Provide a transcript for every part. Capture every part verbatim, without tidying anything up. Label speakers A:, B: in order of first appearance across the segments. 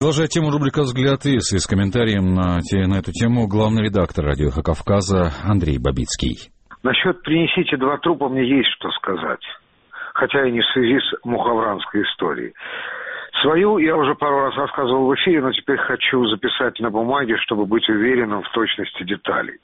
A: Продолжая тему рубрика «Взгляд ИС» и с комментарием на, те, на эту тему главный редактор «Радио Эхо Кавказа» Андрей Бабицкий.
B: Насчет «принесите два трупа» мне есть что сказать, хотя и не в связи с мухавранской историей. Свою я уже пару раз рассказывал в эфире, но теперь хочу записать на бумаге, чтобы быть уверенным в точности деталей.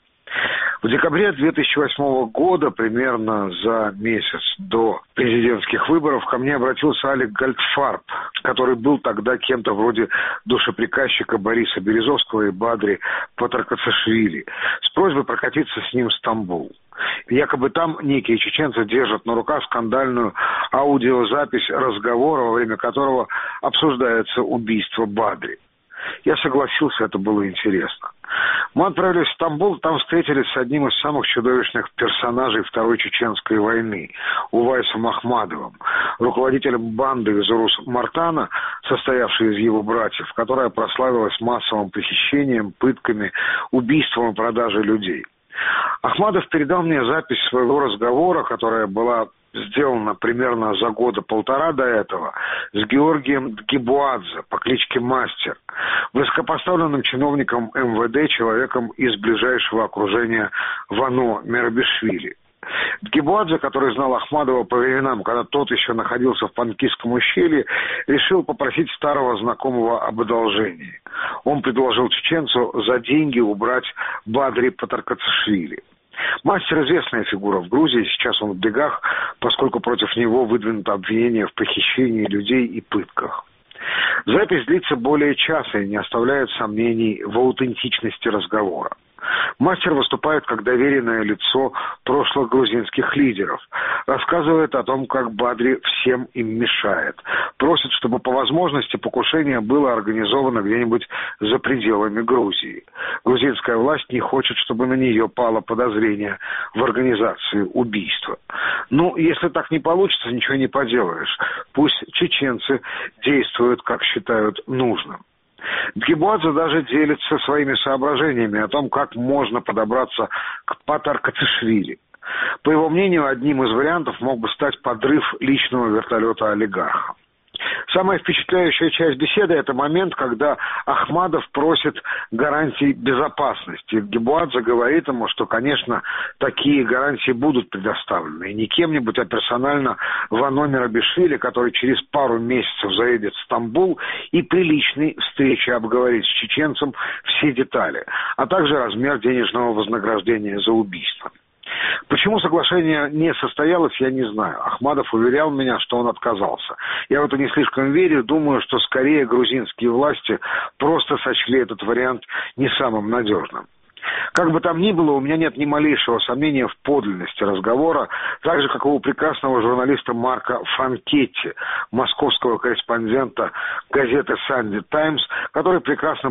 B: В декабре две тысячи восьмого года, примерно за месяц до президентских выборов, ко мне обратился Алик Гальдфарб, который был тогда кем-то вроде душеприказчика Бориса Березовского и Бадри Патаркацашвили, с просьбой прокатиться с ним в Стамбул. Якобы там некие чеченцы держат на руках скандальную аудиозапись разговора, во время которого обсуждается убийство Бадри. Я согласился, это было интересно. Мы отправились в Стамбул, там встретились с одним из самых чудовищных персонажей Второй Чеченской войны, Увайсом Ахмадовым, руководителем банды из Урус-Мартана, состоявшей из его братьев, которая прославилась массовым похищением, пытками, убийством и продажей людей. Ахмадов передал мне запись своего разговора, которая была сделано примерно за года полтора до этого, с Георгием Дгибуадзе по кличке Мастер, высокопоставленным чиновником эм вэ дэ, человеком из ближайшего окружения Вано Мерабишвили. Дгибуадзе, который знал Ахмадова по временам, когда тот еще находился в Панкистском ущелье, решил попросить старого знакомого об одолжении. Он предложил чеченцу за деньги убрать Бадри Патаркацашвили. Мастер – известная фигура в Грузии, сейчас он в бегах, поскольку против него выдвинуто обвинение в похищении людей и пытках. Запись длится более часа и не оставляет сомнений в аутентичности разговора. Мастер выступает как доверенное лицо прошлых грузинских лидеров, рассказывает о том, как Бадри всем им мешает, просит, чтобы по возможности покушение было организовано где-нибудь за пределами Грузии. Грузинская власть не хочет, чтобы на нее пало подозрение в организации убийства. Ну, если так не получится, ничего не поделаешь. Пусть чеченцы действуют, как считают нужным. Дгибуадзе даже делится своими соображениями о том, как можно подобраться к Патаркацашвили. По его мнению, одним из вариантов мог бы стать подрыв личного вертолета олигарха. Самая впечатляющая часть беседы – это момент, когда Ахмадов просит гарантий безопасности. Дгибуадзе говорит ему, что, конечно, такие гарантии будут предоставлены. И не кем-нибудь, а персонально Вано Мерабишвили, который через пару месяцев заедет в Стамбул и при личной встрече обговорит с чеченцем все детали, а также размер денежного вознаграждения за убийство. Почему соглашение не состоялось, я не знаю. Ахмадов уверял меня, что он отказался. Я в это не слишком верю, думаю, что скорее грузинские власти просто сочли этот вариант не самым надежным. Как бы там ни было, у меня нет ни малейшего сомнения в подлинности разговора, так же, как и у прекрасного журналиста Марка Франкетти, московского корреспондента газеты «Санди Таймс», который прекрасно